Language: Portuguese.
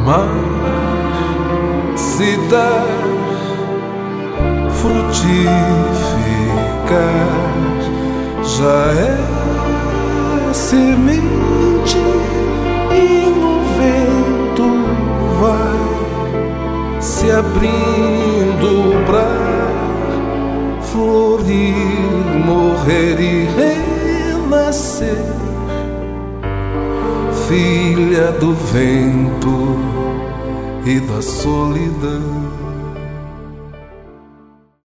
mar se dá frutificar, já é semente e no vento vai se abrindo pra florir, morrer e renascer, filha do vento e da solidão.